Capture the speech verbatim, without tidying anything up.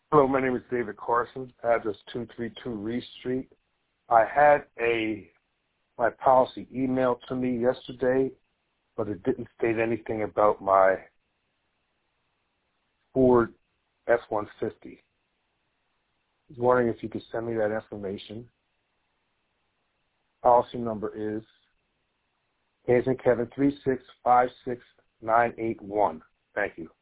Hello, my name is David Carson, address two thirty-two Reese Street. I had a my policy emailed to me yesterday, but it didn't state anything about my Ford F one fifty. I was wondering if you could send me that information. Policy number is K as in Kevin three six five six nine eight one. Thank you.